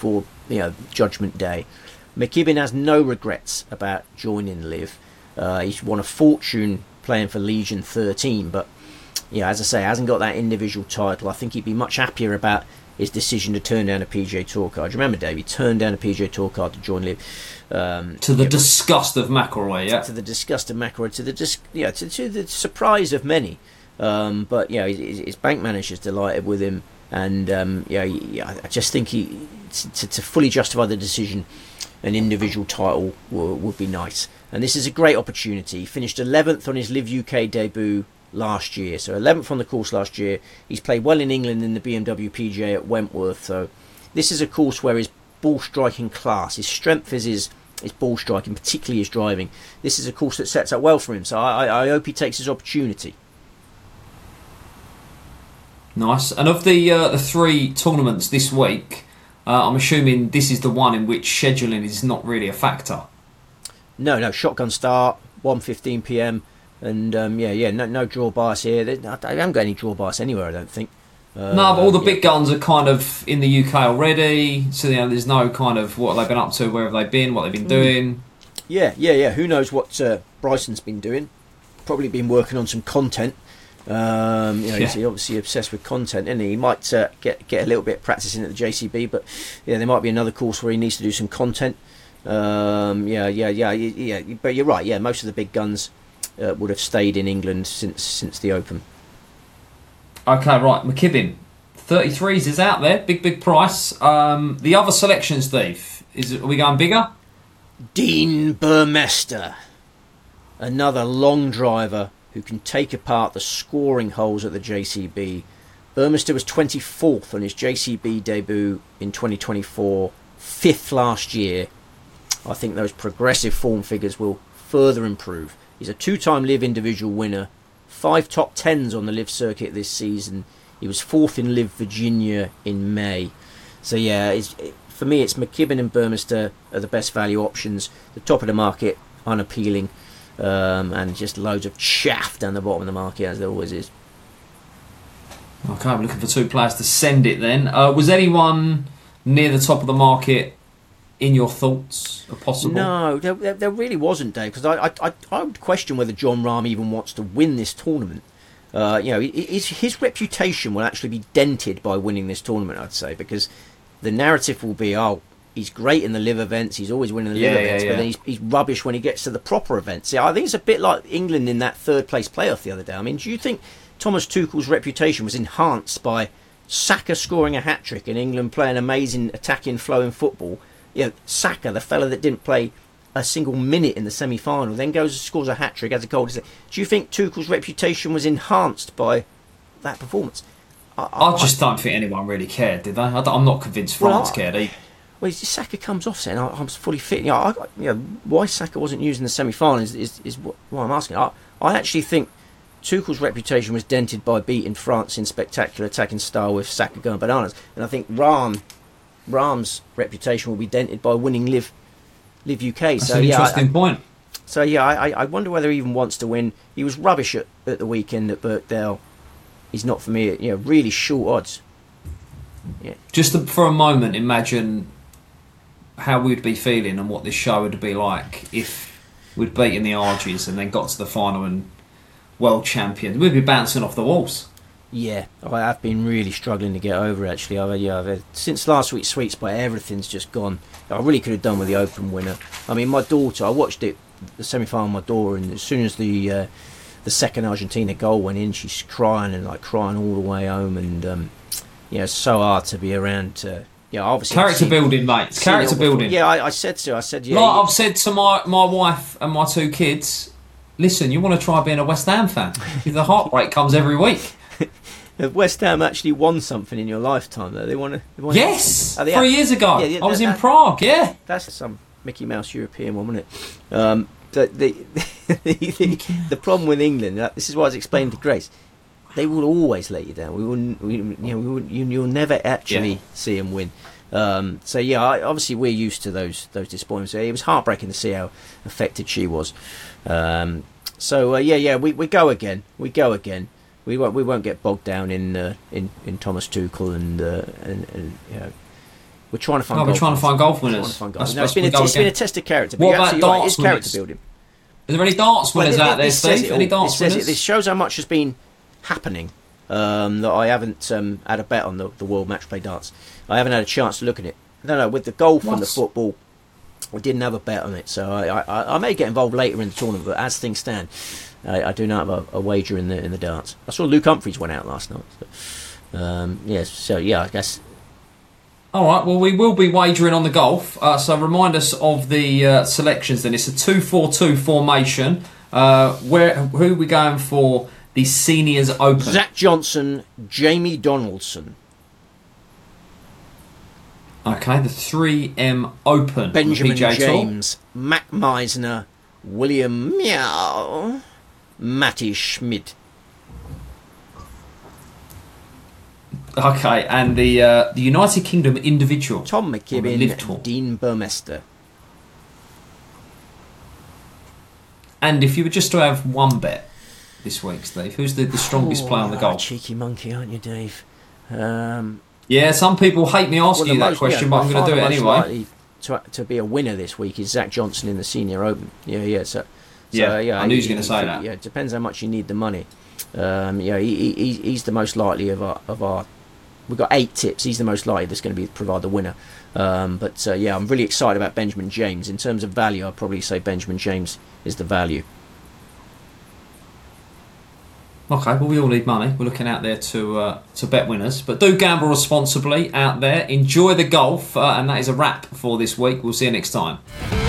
Judgment Day. McKibbin has no regrets about joining Live. He's won a fortune playing for Legion 13, but as I say, hasn't got that individual title. I think he'd be much happier about his decision to turn down a PGA Tour card. Do you remember, Dave? He turned down a PGA Tour card to join Live. To the disgust of McIlroy, yeah. To the disgust of McIlroy, to the surprise of many. But his bank manager's delighted with him, and I just think to fully justify the decision, an individual title would be nice. And this is a great opportunity. He finished 11th on his Live UK debut last year, so 11th on the course last year. He's played well in England in the BMW PGA at Wentworth, so this is a course where his ball striking class, his strength is his ball striking, particularly his driving. This is a course that sets up well for him, so I hope he takes his opportunity. Nice. And of the 3 tournaments this week, I'm assuming this is the one in which scheduling is not really a factor. No, shotgun start, 1:15 p.m. And no draw bias here. I haven't got any draw bias anywhere, I don't think. No, but all the big guns are kind of in the UK already, so there's no kind of what they've been up to, where have they been, what they've been doing. Yeah. Who knows what Bryson's been doing? Probably been working on some content He's obviously obsessed with content, isn't he? He might get a little bit of practice in at the JCB, but yeah, there might be another course where he needs to do some content. But you're right. Yeah, most of the big guns would have stayed in England since the Open. Okay, right. McKibben, 33s is out there. Big price. The other selection, Steve, are we going bigger? Dean Burmester, another long driver who can take apart the scoring holes at the JCB. Burmester was 24th on his JCB debut in 2024, 5th last year. I think those progressive form figures will further improve. He's a 2-time Live individual winner, 5 top 10s on the Live circuit this season. He was 4th in Live Virginia in May. So yeah, for me it's McKibben and Burmester are the best value options. The top of the market, unappealing, and just loads of chaff down the bottom of the market, as there always is. Okay, we're looking for 2 players to send it then. Was anyone near the top of the market in your thoughts possible? No, there really wasn't, Dave, because I would question whether Jon Rahm even wants to win this tournament. His reputation will actually be dented by winning this tournament, I'd say, because the narrative will be, he's great in the Live events, he's always winning the Live events, but then he's rubbish when he gets to the proper events. I think it's a bit like England in that 3rd place playoff the other day. I mean, do you think Thomas Tuchel's reputation was enhanced by Saka scoring a hat-trick and England playing amazing attacking, flowing football? Saka, the fella that didn't play a single minute in the semi-final, then goes and scores a hat-trick as a goal. Do you think Tuchel's reputation was enhanced by that performance? I just don't think anyone really cared, did they? I'm not convinced France cared either. Well, Saka comes off saying, I'm fully fit. Why Saka wasn't used in the semi-final is what I'm asking. I actually think Tuchel's reputation was dented by beating France in spectacular attacking style with Saka going bananas. And I think Rahm's reputation will be dented by winning Live UK. That's an interesting point. So I wonder whether he even wants to win. He was rubbish at the weekend at Birkdale. He's not for me. Really short odds. Yeah. Just for a moment, imagine how we'd be feeling and what this show would be like if we'd beaten the Argies and then got to the final and world champions. We'd be bouncing off the walls. Yeah, I have been really struggling to get over it, actually. I've since last week's Sweets Spot, everything's just gone. I really could have done with the Open winner. I mean, my daughter, I watched it, the semi-final with my daughter, and as soon as the second Argentina goal went in, she's crying all the way home, and it's so hard to be around. Obviously character building, mate. It's character building. Yeah, I said to her, I've said to my wife and my 2 kids, listen, you want to try being a West Ham fan? The heartbreak comes every week. Have West Ham actually won something in your lifetime, though? They won. Yes, 3 years ago. I was in Prague. Yeah, that's some Mickey Mouse European one, wasn't it? The problem with England, this is what I was explaining to Grace. They will always let you down. You'll never actually see them win. Obviously we're used to those disappointments. It was heartbreaking to see how affected she was. We go again. We won't get bogged down in Thomas Tuchel and we're trying to find. We're trying to find golf winners. It's been a test of character. What about darts? It's character building. Is there any darts winners out there, Steve? Any darts winners? This shows how much has been happening. That I haven't had a bet on the World Match Play darts. I haven't had a chance to look at it. No, with the golf and the football, we didn't have a bet on it. So I may get involved later in the tournament, but as things stand, I do not have a wager in the darts. I saw Luke Humphries went out last night. I guess. All right. Well, we will be wagering on the golf. So remind us of the selections. Then it's a 2-4-2 formation. Who are we going for? The Seniors Open. Zach Johnson, Jamie Donaldson. Okay, the 3M Open. Benjamin PGA James, Tour. Mac Meisner, William Meow, Matty Schmidt. Okay, and the United Kingdom individual. Tom McKibben, Dean Burmester. And if you were just to have one bet this week, Steve, who's the strongest player on the golf? Cheeky monkey, aren't you, Dave? Yeah, some people hate me asking you that question, but I'm going to do it anyway. To be a winner this week is Zach Johnson in the Senior Open. I knew he was going to say that. Yeah, it depends how much you need the money. He's the most likely of our. We've got 8 tips. He's the most likely that's going to provide the winner. I'm really excited about Benjamin James. In terms of value, I'd probably say Benjamin James is the value. Okay, well, we all need money. We're looking out there to bet winners. But do gamble responsibly out there. Enjoy the golf. And that is a wrap for this week. We'll see you next time.